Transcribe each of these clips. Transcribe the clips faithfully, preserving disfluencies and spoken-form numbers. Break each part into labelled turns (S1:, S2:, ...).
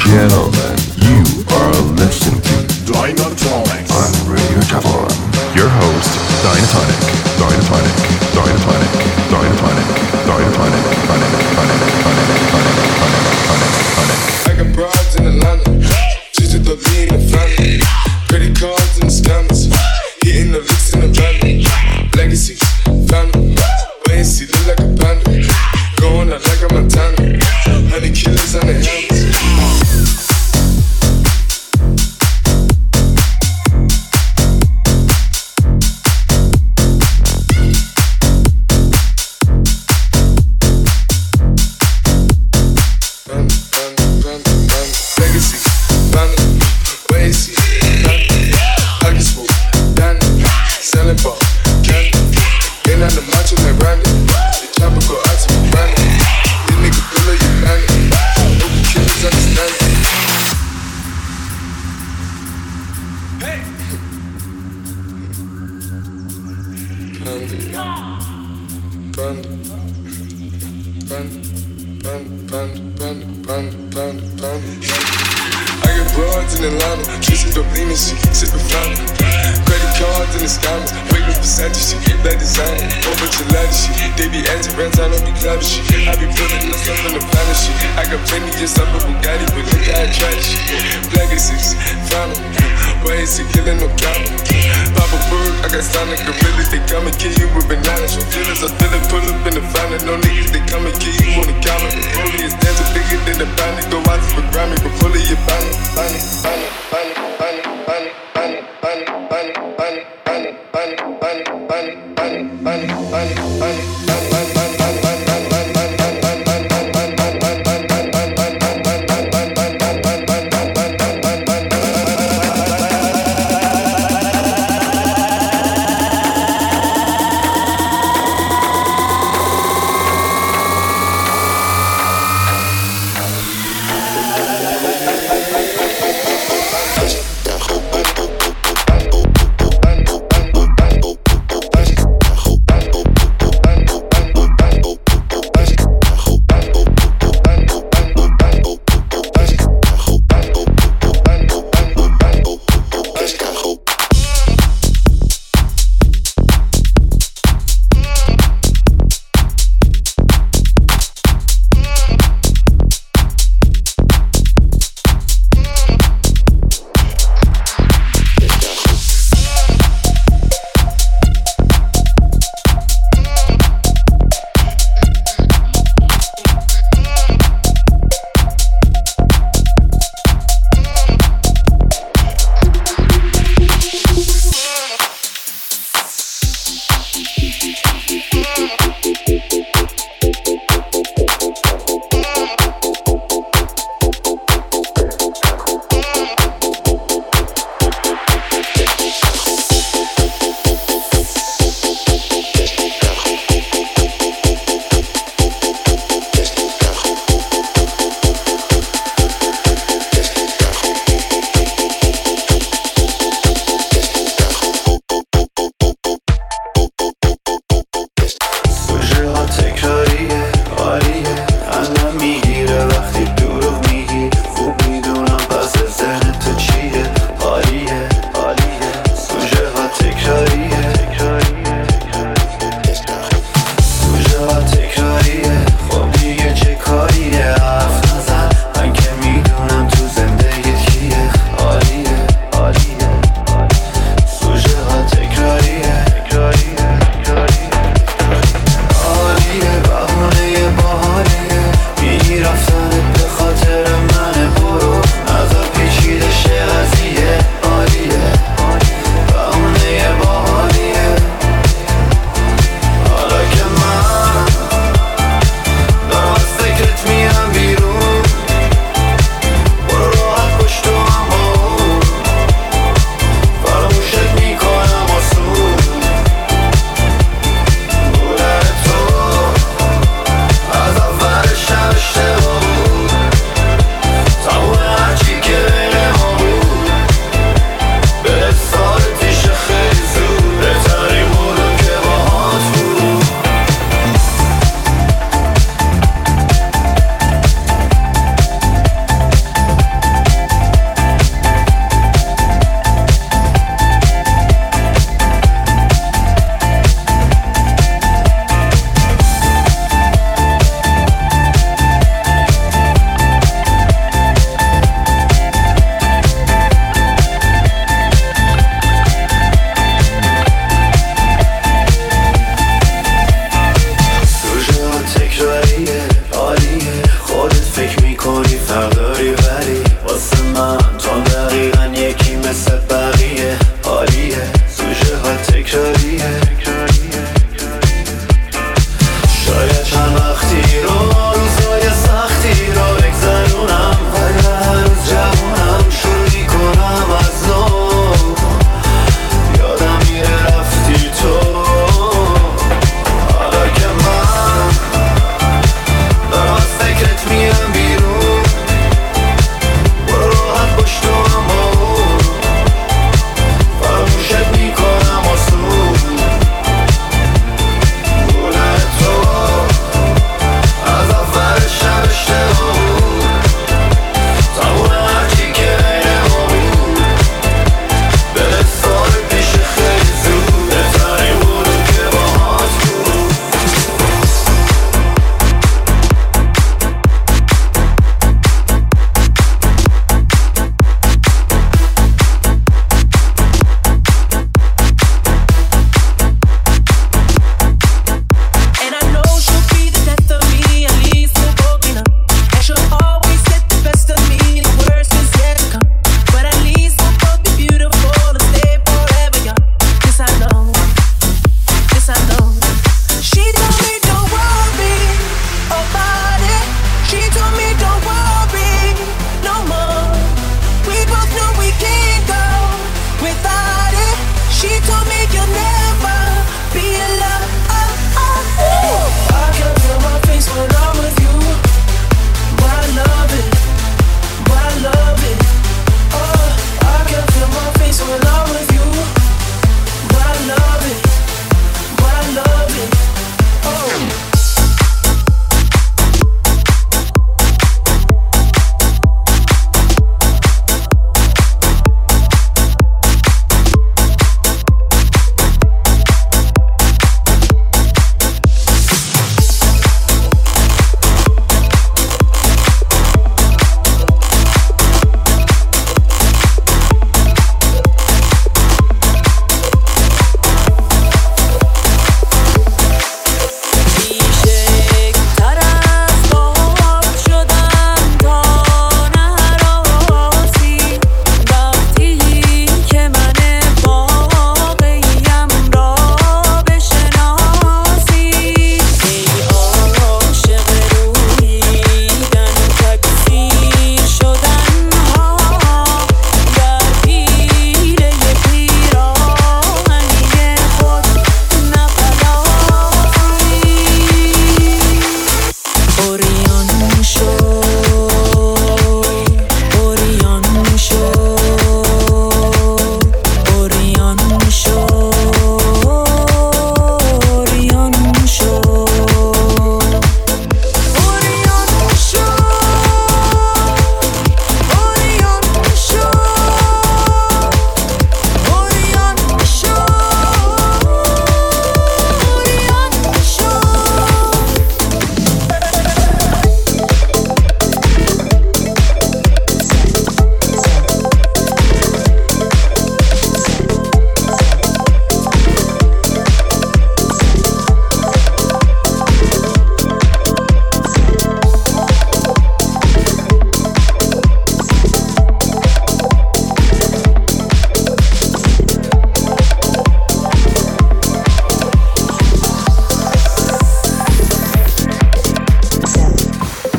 S1: gentlemen, you are listening to Dynatonic on Radio Tavon. Your host, Dynatonic, Dynatonic, Dynatonic, Dynatonic, Dynatonic, Dynatonic, Dynatonic, Dynatonic, Dynatonic.
S2: I got broads in Atlanta, she's at the lean in the family. Credit cards and the scammers, hitting the licks in the van. Legacies, family, wait and see, look like a panda. Going out like a Montana, honey killers on the helmets.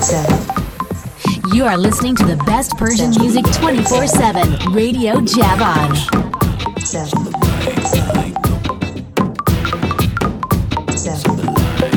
S3: You are listening to the best Persian music twenty-four seven. Radio Javan. Seven. Seven.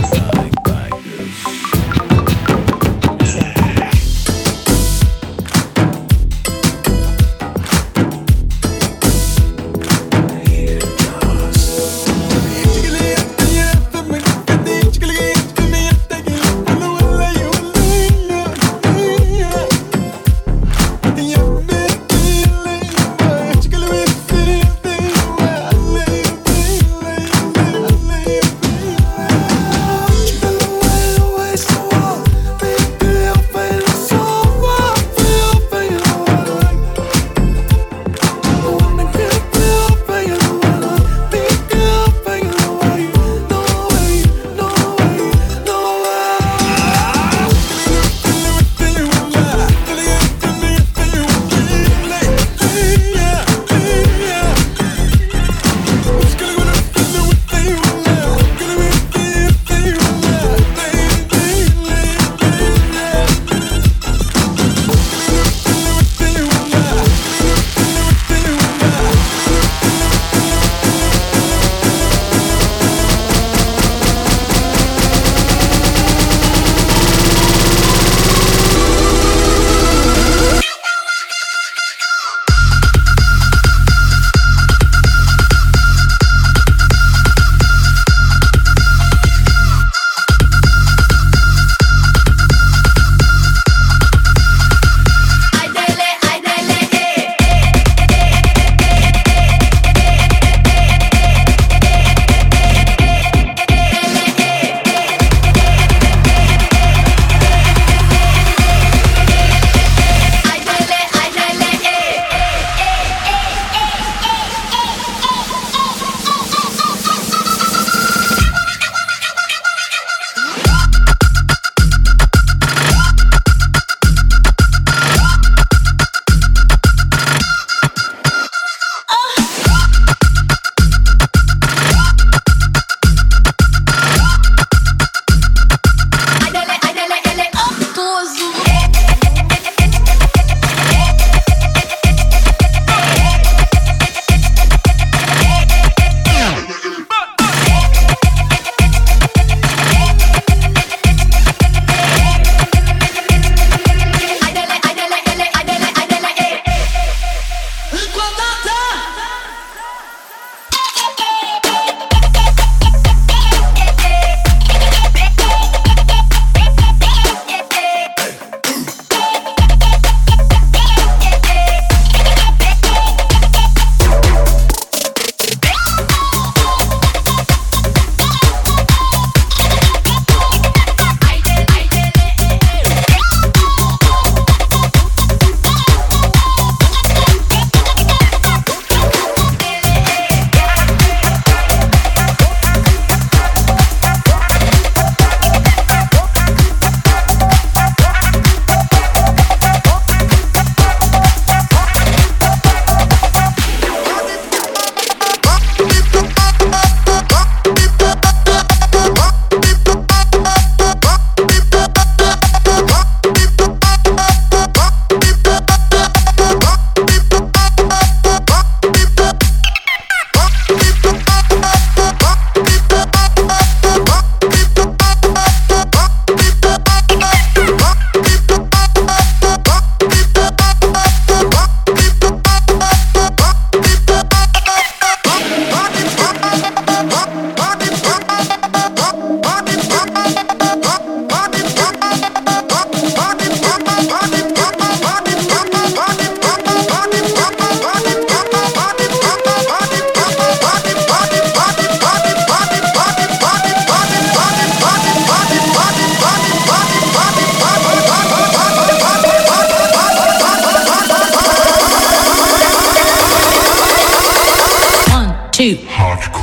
S4: two. Hardcore.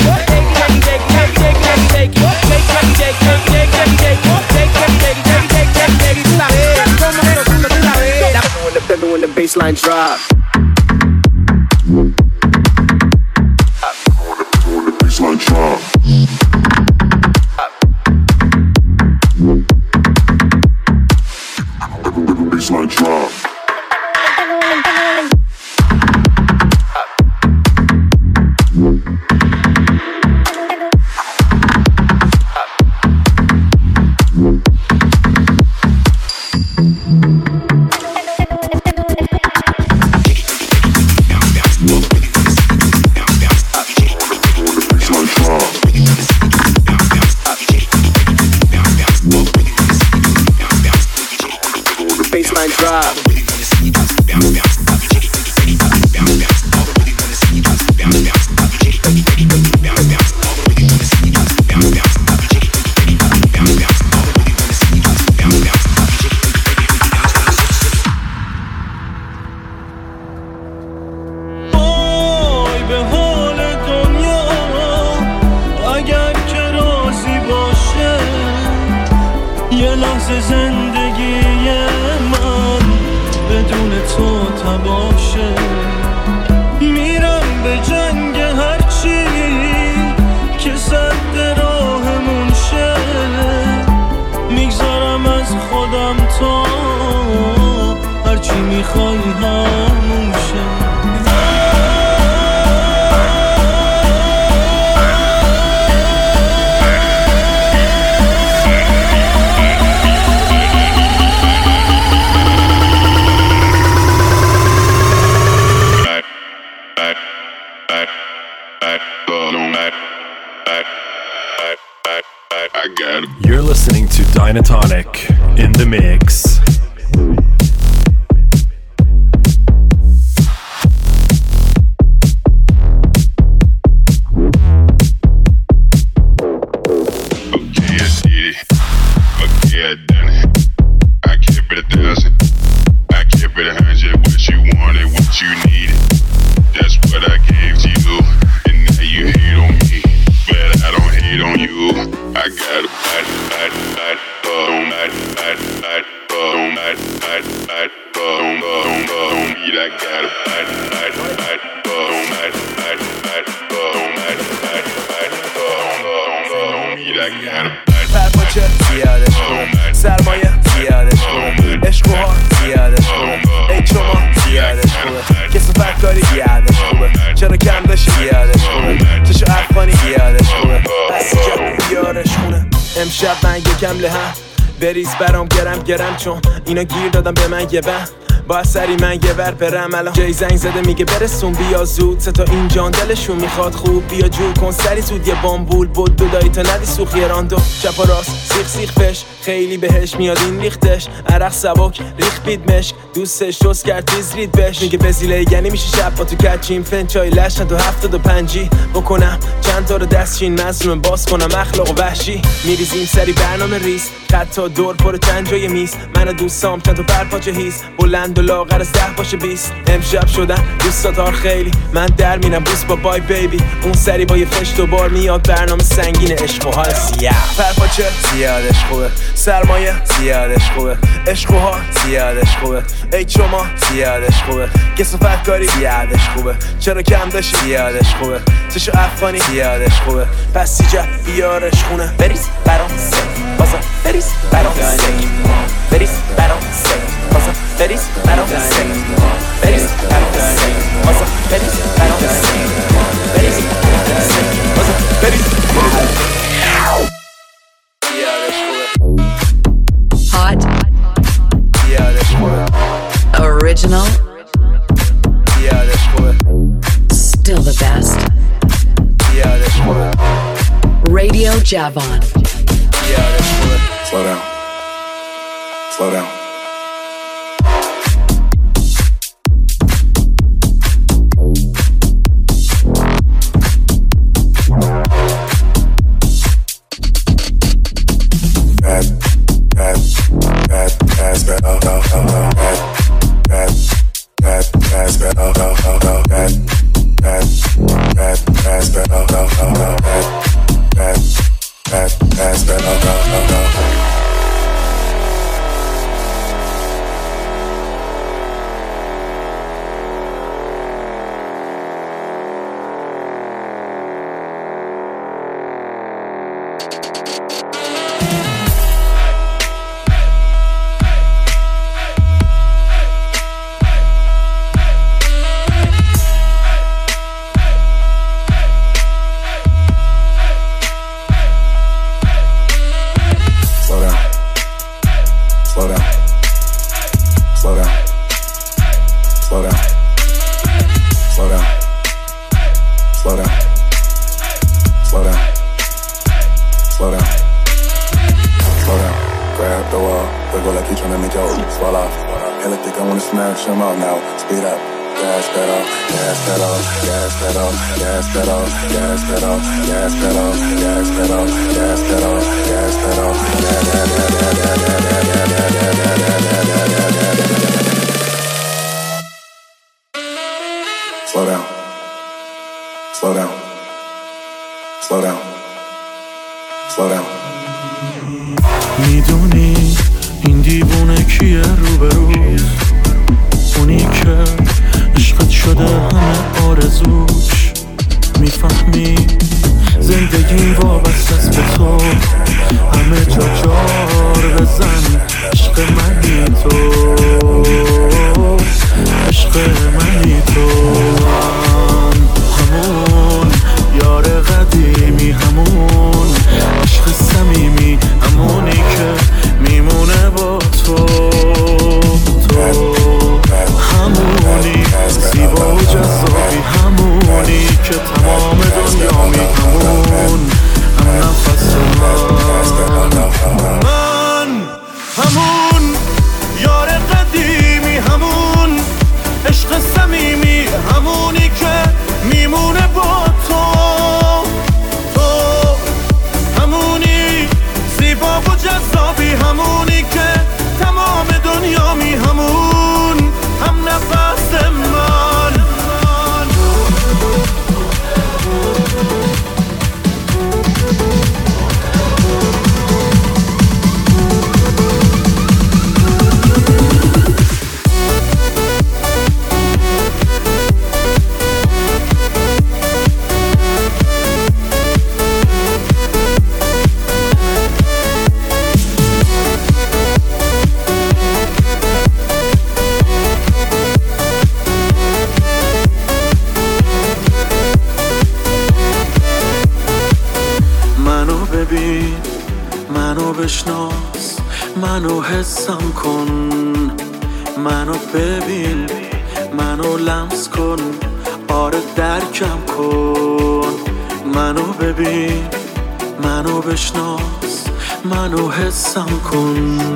S4: When the baseline drop.
S2: When the baseline drop. Baseline drop.
S4: Baseline drop.
S5: زندگی من بدون تو تباشه میرم به جنگ هرچی که صد راهمون شه میگذارم از خودم تا هرچی میخوای همون شه
S1: You're listening to Dynatonic in the mix.
S2: Okay, I did it. Okay, I done it. I kept it a thousand. I kept it a hundred. What you wanted, what you needed. That's what I gave to you. And now you hate on me. But I don't hate on you. I got a bad, bad, bad, boom, bad, bad, bad, boom, bad, bad, bad, boom, boom, boom, beat. I got a bad, bad, bad, boom, bad, bad, bad, boom, bad, bad, bad, boom, boom, boom, beat. I got a bad,
S6: پرپاچه زیادش کنه سرمایه زیادش کنه عشق و ها زیادش کنه ای شما زیادش کنه کسا فکاری زیادش کنه چرا کم داشتی زیادش کنه چشو افغانی زیادش کنه بس جد بیارش کنه امشب من یکم لهم بریز برام گرم گرم چون اینا گیر دادم به من یه بهم با سری من یه ور برم الان جای زنگ زده میگه برسون بیا زود سه تا این جان دلشون میخواد خوب بیا جور کن سری زود یه بامبول بود دو دایی تا ندی سوخ یه راندو چپ و راست سیخ سیخ فش خیلی بهش میاد این ریختش عرق سبک ریخ بید مشک دوستش شست کرد تیز رید بش میگه بزیله یعنی میشه شب با تو کچیم فنچای لشن تو هفتاد و پنجی بکنم چند تا رو دستچین مظلوم باز کنم اخلاق و وحشی میریزیم سری برنامه ریز خط تا دور پر چند جای میز من و دوستام چند تا پرپاچه هیز بلند فردا لاغر از ده باشه بیست. امشب شدن دوستاتار خیلی، من در میرم بوس با بای بیبی. اون سری با یه فش دوبار میاد برنامه سنگین عشق و حال سیاه. پرپاچه زیادش خوبه، سرمایه زیادش خوبه، عشق و حال زیادش خوبه، ای شما زیادش خوبه، کسافت کاری زیادش خوبه، چرا کم داشتی زیادش خوبه، چشو افغانی زیادش خوبه، پس سیجه بیارش خونه. بریز برام سک بازا، بریز برام سک، بریز برام سک بازا، بریز برام سک، بریز برام سک بازا، بریز برام سک، بریز برام سک بازا، بریز زیادش خوبه.
S7: Hot,
S6: زیادش خوبه.
S7: original,
S6: زیادش خوبه.
S7: still the best.
S6: زیادش خوبه.
S7: Radio Javon.
S6: زیادش خوبه.
S2: Slow down. Slow down. Bad, bad, bad, bad, bad, oh, oh, oh, bad, bad, bad, bad, bad, oh, oh, oh, bad, bad, bad, bad, bad, oh, oh, oh, bad, bad, bad, bad, bad, oh, oh, oh.
S5: میدونی این دیوونه کیه روبروز، اونی که عشقت شده همه آرزوش. میفهمی زندگی وابسته است به تو، همه جا جار بزن. عشق منی تو، عشق منی تو، همون یار قدیمی، همون عشق صمیمی، همونی که میمونه با تو. تو همونی زیبا و جذابی، همونی که تمام دنیامی، همون هم نفس من. من همون یار قدیمی، همون عشق صمیمی، همونی که میمونه با تو. تو همونی زیبا و جذابی، همونی که تمام دنیامی، همون هم نفس من. منو بشناس، منو حسم کن، منو ببین، منو لمس کن، آره درکم کن. منو ببین، منو بشناس، منو حسم کن.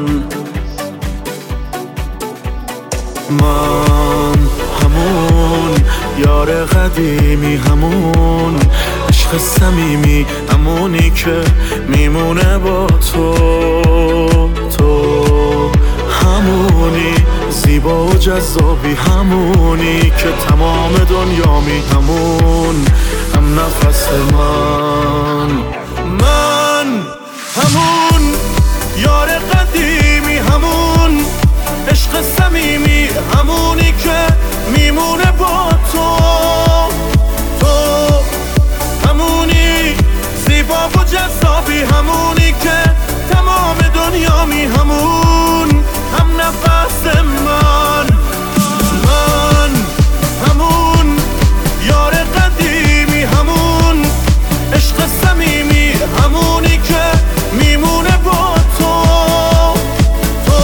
S5: من همون یار قدیمی، همون عشق صمیمی، همونی که میمونه با تو. تو همونی زیبا زیبا و جذابی، همونی که تمام دنیامی، همون هم نفس من. من همون یار قدیمی، همون عشق صمیمی، همونی که میمونه با تو. تو همونی زیبا و جذابی، همونی که تمام دنیامی، همون هم نفس من. من همون یار قدیمی، همون عشق صمیمی، همونی که میمونه با تو. تو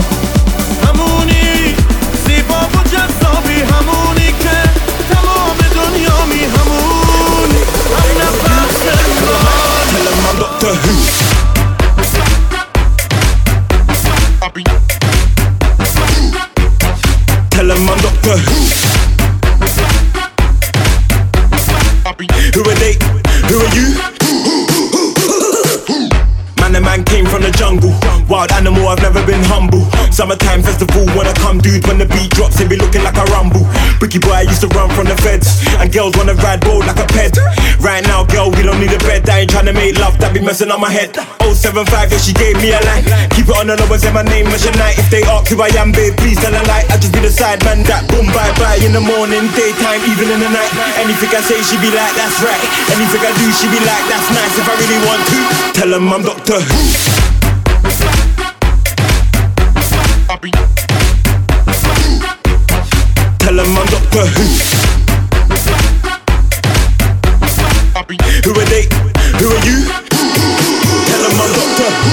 S5: همونی زیبا و جذابی، همونی که تمام دنیامی، همون هم نفس من.
S6: Tell him I'm Doctor Who. Tell him I'm Doctor Who. Who are they? Who are you? Man, the man came from the jungle. Wild animal, I've never been humble. Summertime festival, when I come, dude, when the beat drops, they be looking like a rumble. Bricky boy, I used to run from the feds, and girls wanna ride bold like a pet. Right now, girl, we don't need a bed. I ain't tryna make love, that be messing up my head. oh seven five, yeah, she gave me a line. Keep it on the low and say my name is night. If they ask who I am, babe, please tell a lie. I just be the side man that boom, bye bye. In the morning, daytime, even in the night. Anything I say, she be like, that's right. Anything I do, she be like, that's nice. If I really want to, tell them I'm Doctor Who. Tell them I'm Doctor Who. Who are they? Who are you? Tell them I'm Doctor Who.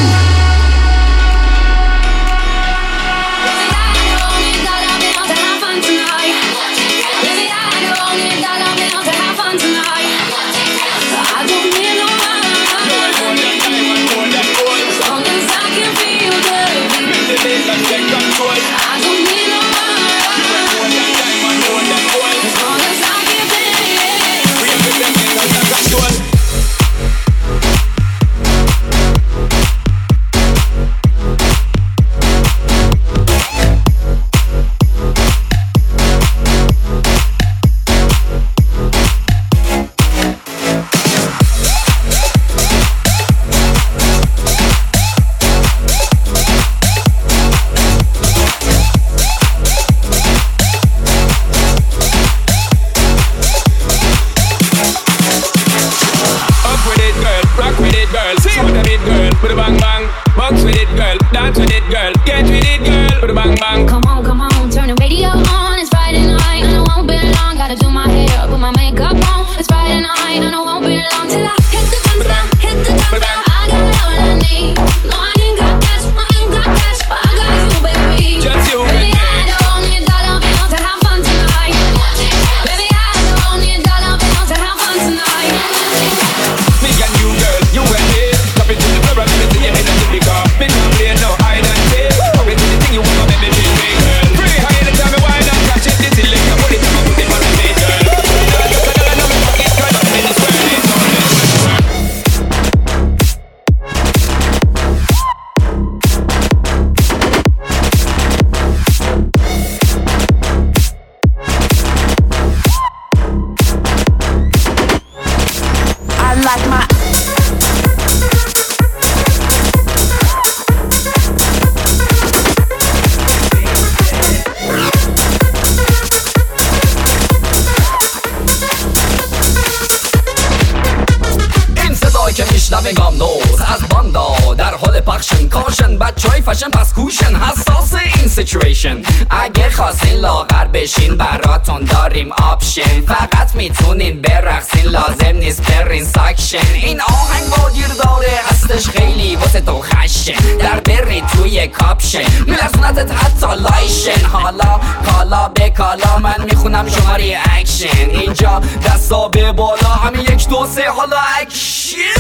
S8: اگه خواستین لاغر بشین براتون داریم آپشن. فقط میتونین برقصین، لازم نیست برین ساکشن. این آهنگ با گیر داره، هستش خیلی واسه تو خشن. در بری توی کاپشن میلرزونتت حتی لایشن. حالا کالا به کالا من میخونم شما ریاکشن. اینجا دستا به بالا، همین یک دو سه حالا اکشن.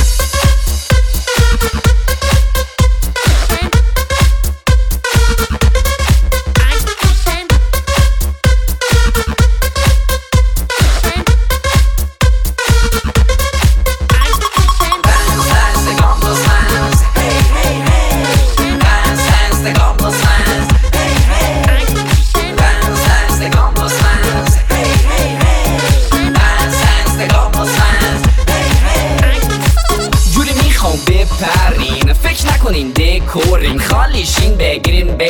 S9: Hey, hey, hey.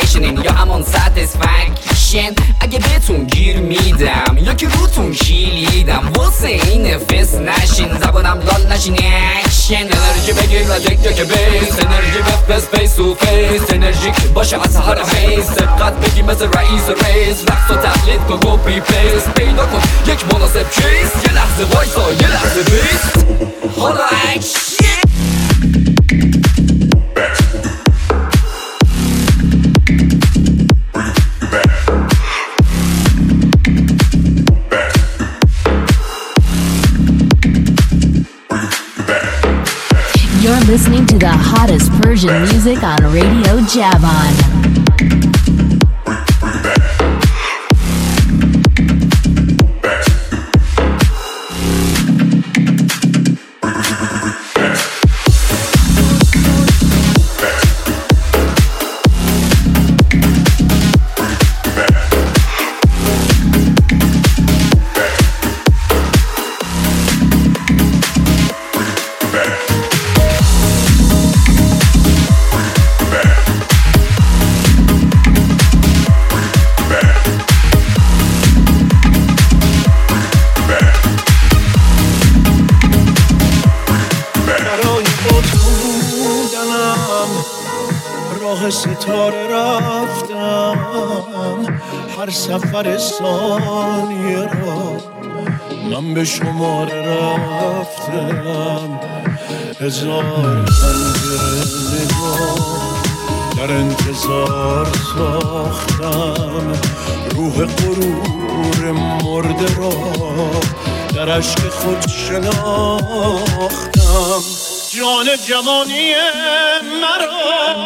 S8: بشینین یا همون ساتیسفکشن اگه بهتون گیر میدم یا که روتون کلیدم واسه این فس نشین زبانم لال نشین اکشن انرژی بگیر و دک دک بیس انرژی بفرست فیس تو فیس انرژیک باشه از هر حیث دقت بگی مثل رئیس ریس رقص و تقلید کن کپی پیست پیدا کن یک مناسب چیز یه لحظه وایسا یه لحظه بیست حالا اکشن
S3: You're listening to the hottest Persian music on Radio Javan.
S5: ستاره رفتم هر سفر ثانیه را من به شماره رفتم هزار پنجره نگاه در انتظار ساختم روح غرور مرده را در عشق خود شناختم جان جوانی مرا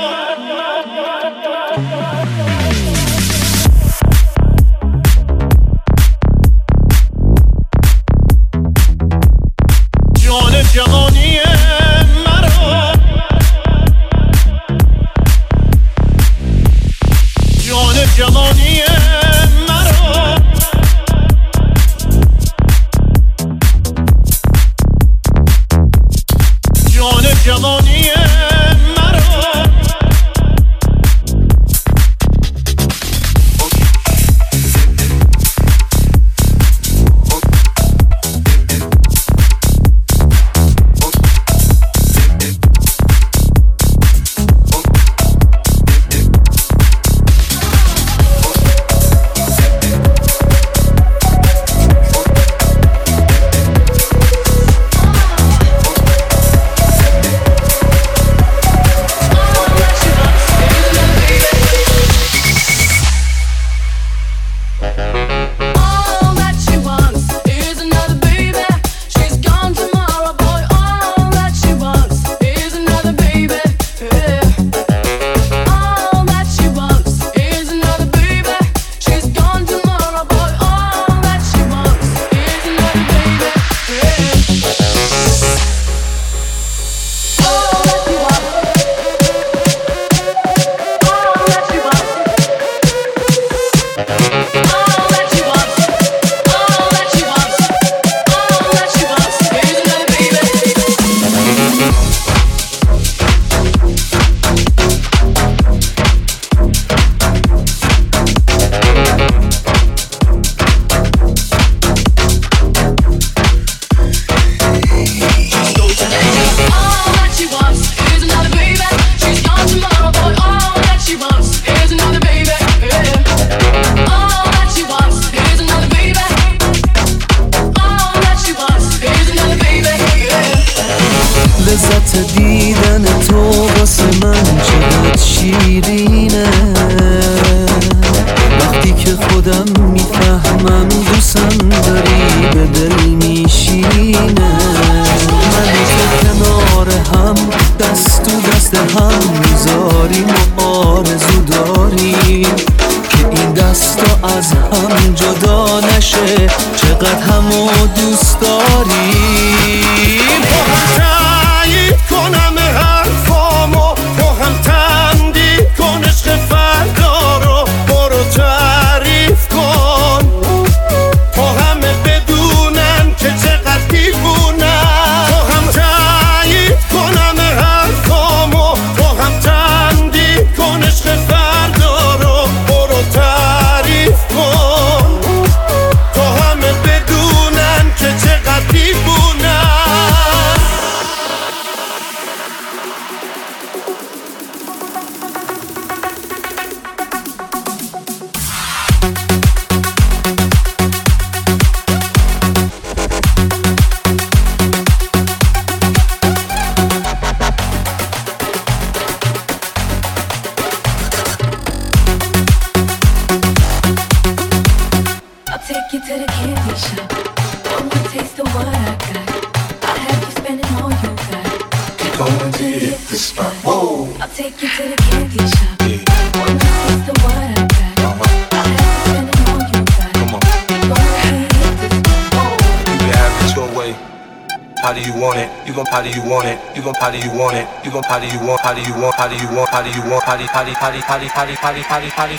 S5: جان جوانی مرا جان جوانی مرا جان جوانی مرا
S9: لذت دیدن تو واسه من چقدر شیرینه وقتی که خودم میفهمم دوستم داری به دل میشینه من تو کنار هم دست تو دست هم میذاریم و آرزو داریم که این دستا از هم جدا نشه چقدر همو دوست داریم
S5: کنم حرفامو با هم تندی کن عشق فردا رو برو تعریف کن تا همه بدونن که چقدر دیوونم با هم تایید کنم حرفامو با هم تندی کن عشق فردا
S10: to the candy shop. One more taste of what I got. I'll have you spending all you got.
S2: Keep going till you hit the spot. Whoa.
S10: I'll take you to the candy shop. Yeah. One more taste of what I got. Uh-huh. I'll have you spending all you got. Come on. Keep going till you hit the spot. Whoa.
S6: You can have it your way. How do you want it? You gon' how do you want it? You gon' how do you want it? You gon' how do you want? How do you want? How do you want? How do you want? How do how do how do how do how do how do how do how do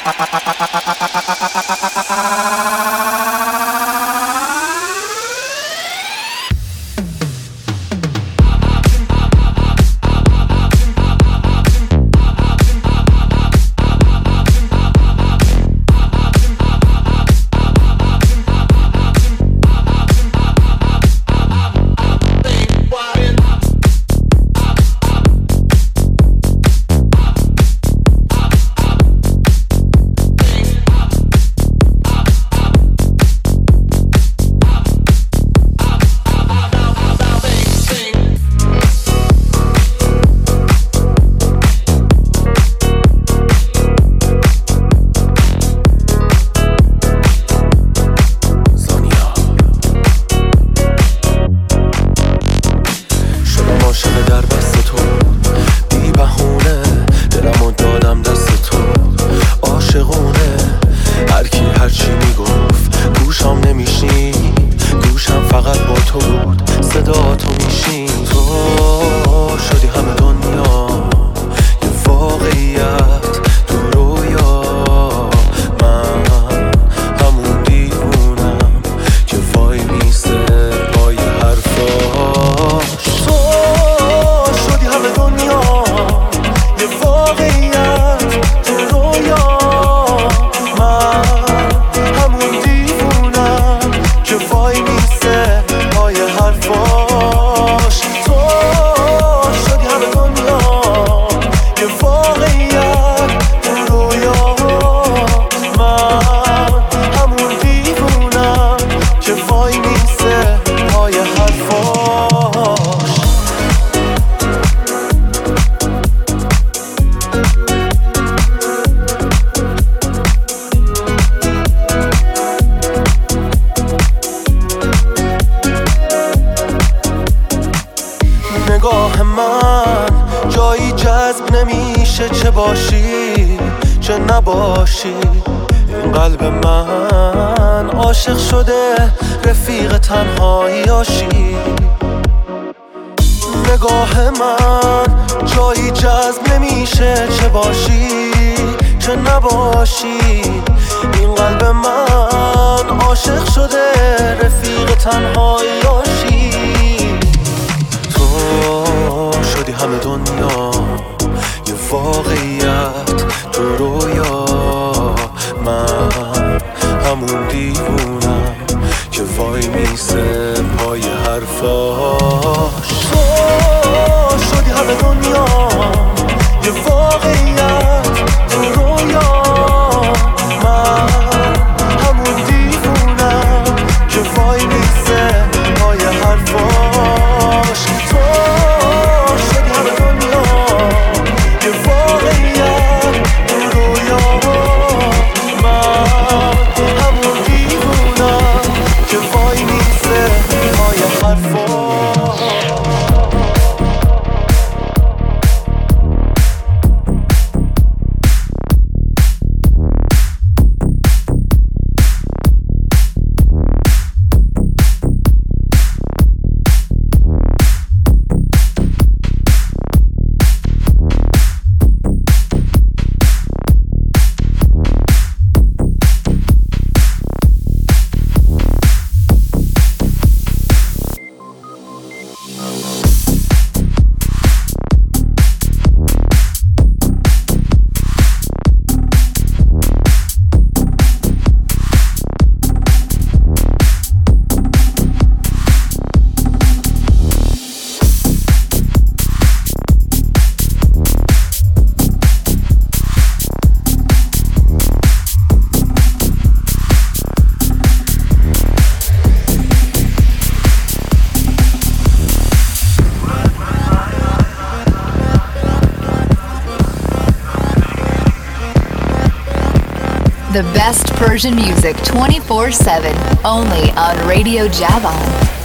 S3: The best Persian music twenty-four seven, only on Radio Javan.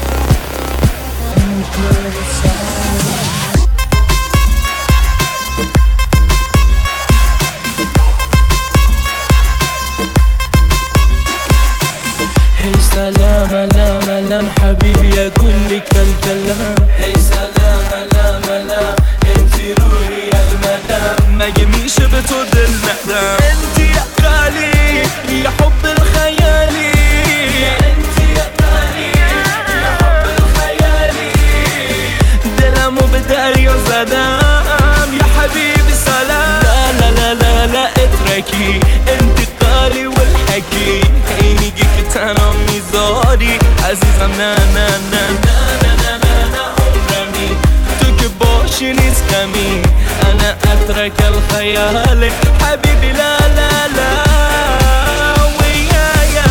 S9: Hey salam alam alam habibi ya kulli kal kalam. Hey salam alam alam انتي روحي يا المدام. مگه میشه به تو دل ندم؟ انتي يا غالي يا حب الخيالي. انتي يا غالي يا حب الخيالي. دلمو به دریا زدم يا حبيبي سلام. لا لا لا لا لا اتركي انتي غالي والحكي. هی میگی که تنها میذاری عزیزم. نه نه نه نه نه نه نه نه عمرمی تو که باشی نیست غمی. انا اترك الخيال حبيبي لا لا لا ويايا.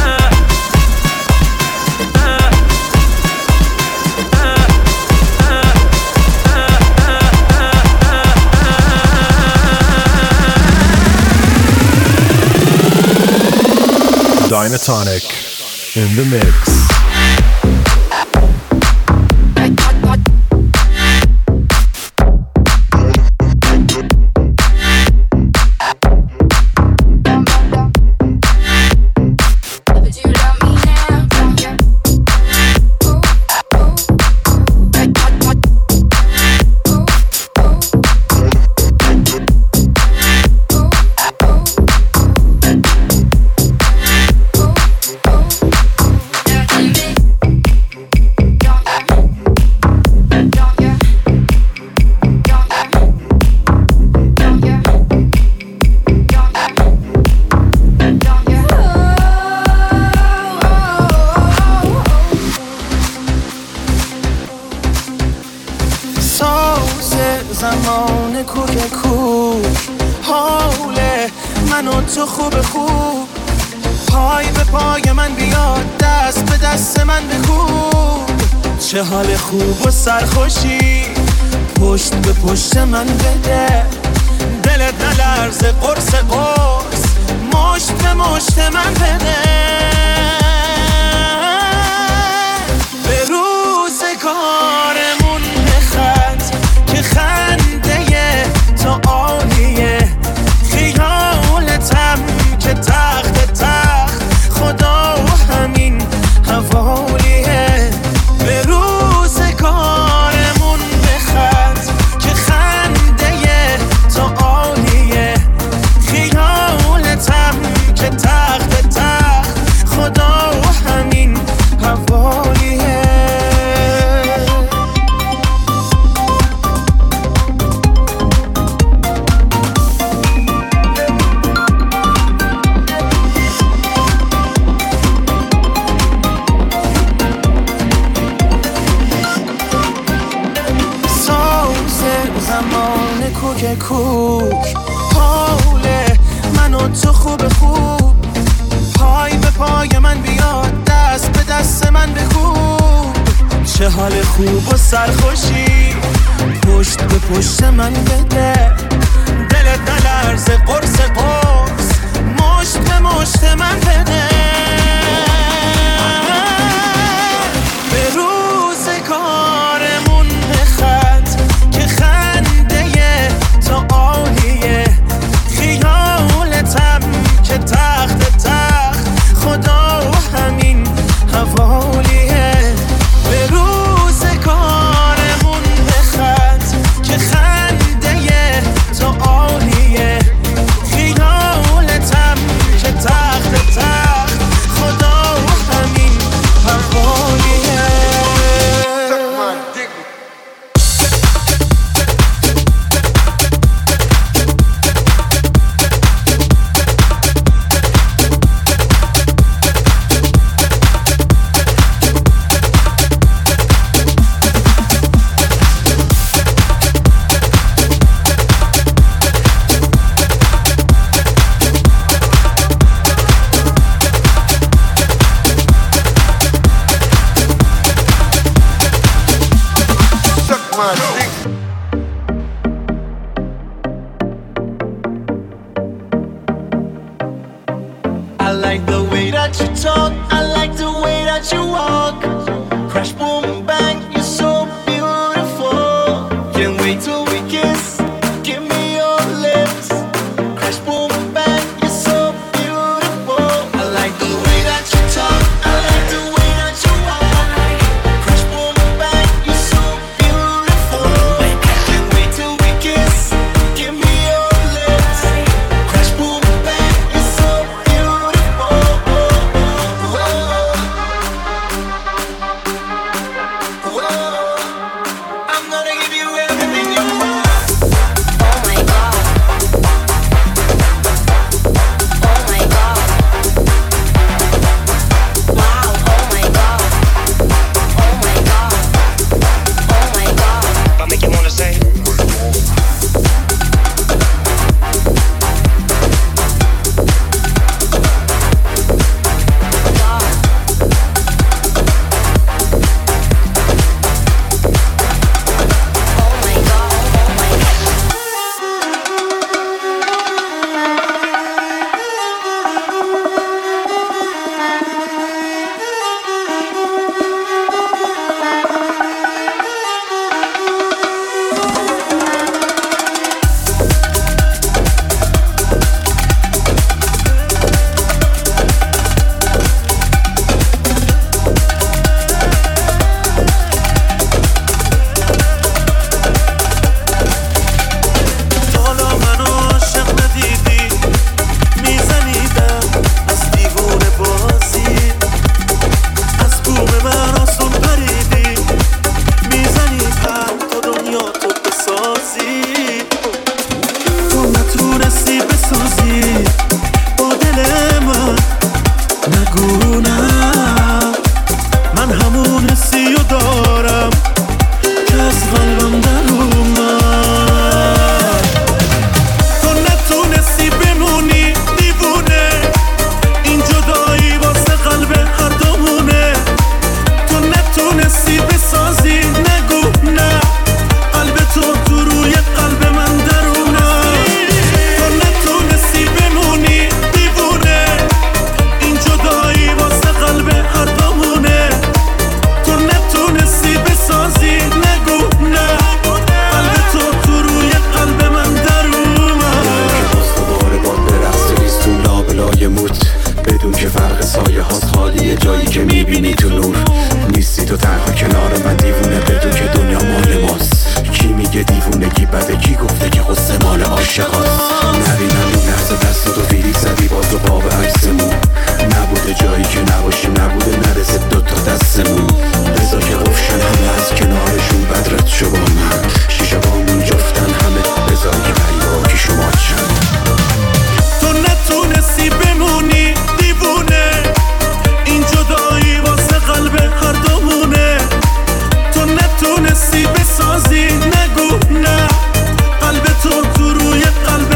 S1: Dynatonic in the mix.
S5: تو خوب خوب پای به پای من بیاد دست به دست من بکوب. چه حال خوب و سرخوشی پشت به پشت من بده. دلت نلرزه قرص قرص مشت به مشت من بده. به روزگارمون بخند که خنده تو عالیه. خیالتم که تخت تخت خدا و همین حوالیه. به روزگارمون بخند که خنده تو عالیه. خیالتم که تخت تخت خدا و همین حوالیه. کوک کوک حاله من و تو خوب خوب پای به پای من بیاد دست به دست من بکوب. چه حال خوب و سرخوشی پشت به پشت من بده. دلت نلرزه قرص قرص مشت به مشت من بده. به روزگارمون بخند که خنده تو عالیه. خیالتم که تخت تخت خدا و همین حوالیه. به روزگارمون بخند که خنده تو عالیه. خیالتم که تخت تخت like the way that you talk, I like the way that you walk. Crash, boom, bang, you're so beautiful. Can't wait till we kiss, give me your lips. Crash, boom, bang, you're so beautiful. I like the way that you talk, I like the way that you walk. Crash, boom, bang, you're so beautiful. Can't wait till we kiss, give me your lips. Crash, boom, bang, you're so beautiful. I'm gonna give you everything you want.
S10: Oh my god. Oh my god. Wow, oh my god. Oh my god. Oh my god.
S6: If I make you wanna say
S5: حالا منو عاشق ندیدی میزنیدم از دیوونه بازی از بوم من آسون پریدی میزنی پر تو دنیا تو بسازی تو نتونستی بسازی با دل من نگو نه من همون حسی رو دارم که از قلبم در اومد تو نتونستی بمونی دیوونه این جدایی واسه قلب هر دومونه تو نتونستی بسازی نگو نه قلب تو تو روی قلب من درونه تو نتونستی بمونی دیوونه این جدایی واسه قلب هر دومونه تو نتونستی بسازی نگو نه قلب تو تو روی قلب من در اومد
S11: باز دوباره باد برقص ریز تو لابلای موت بدون که فرق سایه هاست خالیه جایی که میبینی تو نور نیستی تو تنها کنار من دیوونه بدون که دنیا مال ماست کی میگه دیوونگی بده کی گفته که قصه مال عاشقاست نبینم این لحظه دست تو فیلیک زدی باز و پا به عکسمون نبوده جایی که نباشیم نبوده نرسه دوتا دستمون بذار که قفشن همه از کنارشون بدرت شو با من شیشه بامون جفتن همه بذار که غریبا که شما چند
S5: تو نتونستی بمونی دیوونه این جدایی واسه قلب هر دومونه تو نتونستی بسازی نگو نه قلب تو تو روی قلب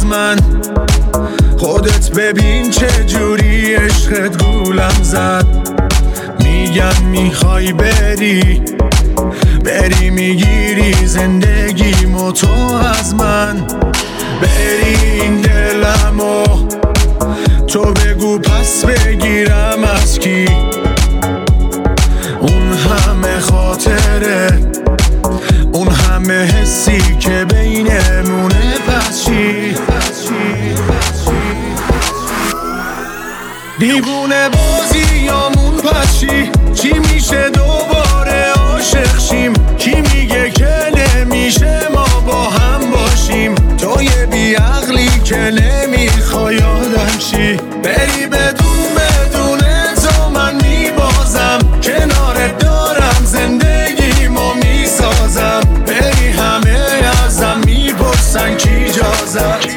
S12: من خودت ببین چه جوری عشقت گولم زد میگن میخوای بری بری میگیری زندگیمو تو از من بری این دلمو تو بگو پس بگیرم از کی اون همه خاطره اون همه حسی که بینمونه پس چی دیوونه بازیامون پس چی چی میشه دوباره عاشق شیم کی میگه که نمیشه ما با هم باشیم تو یه بیعقلی که نمیخوای آدم چی بری بدون بدون تو من میبازم کنارت دارم زندگیمو میسازم بری همه ازم میپرسن کی جازت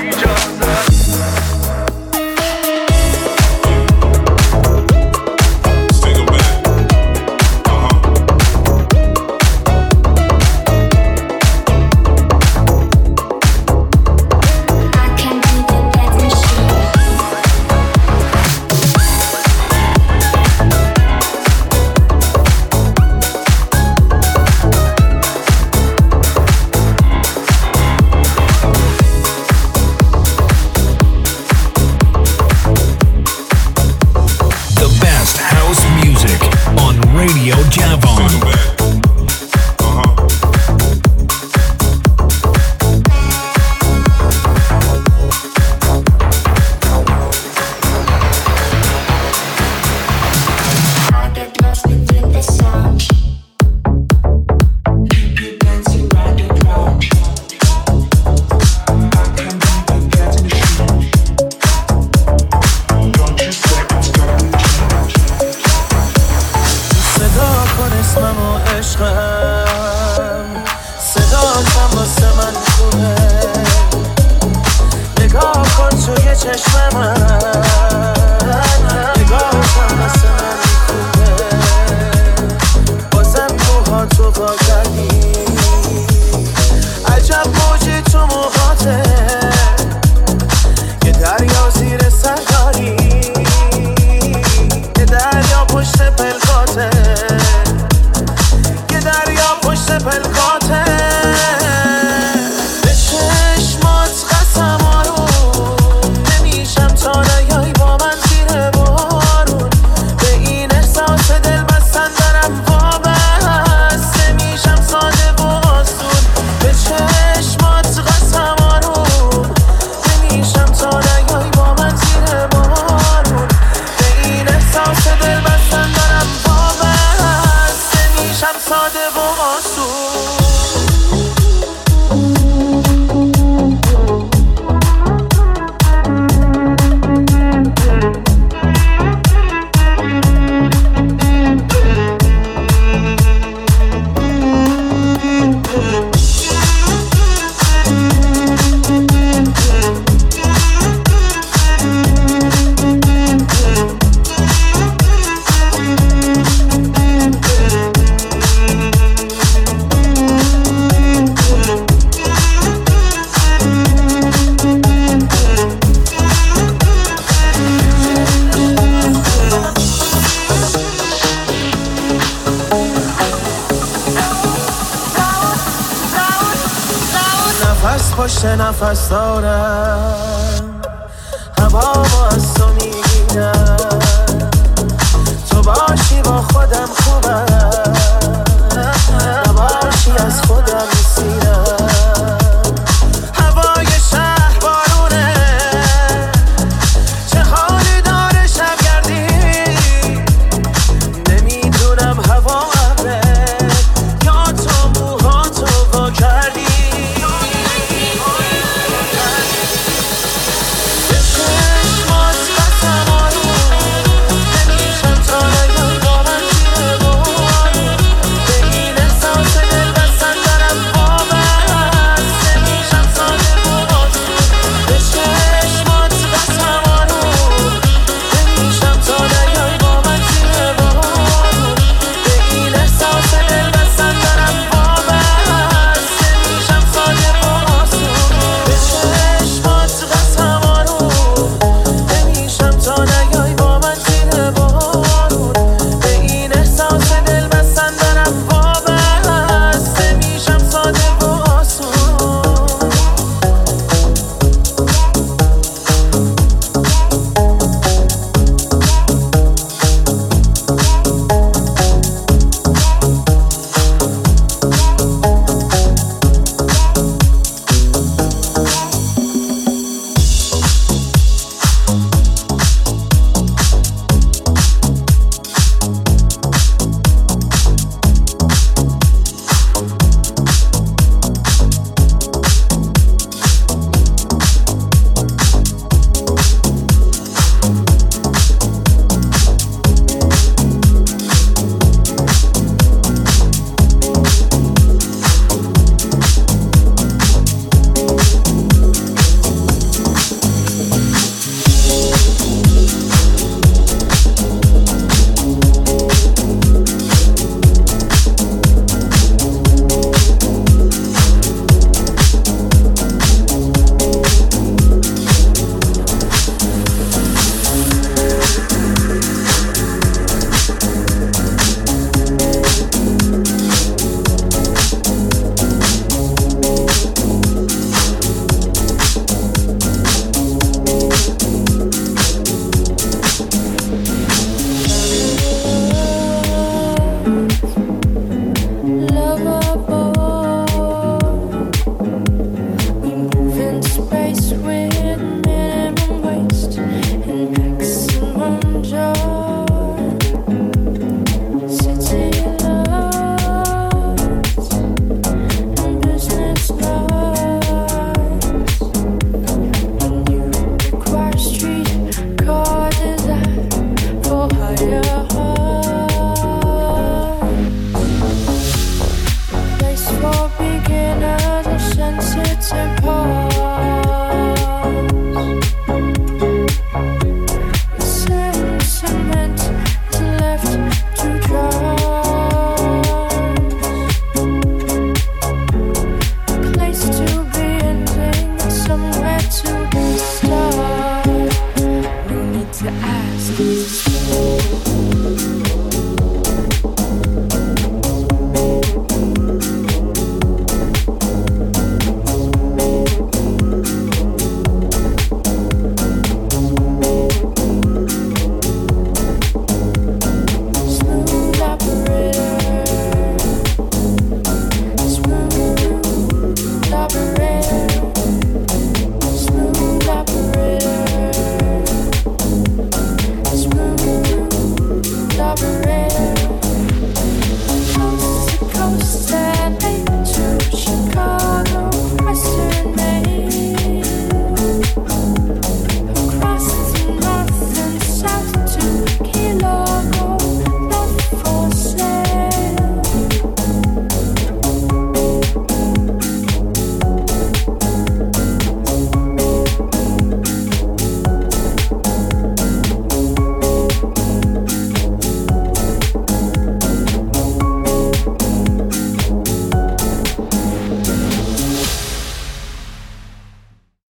S5: پشت نفس دارم هوا از تو میگیرم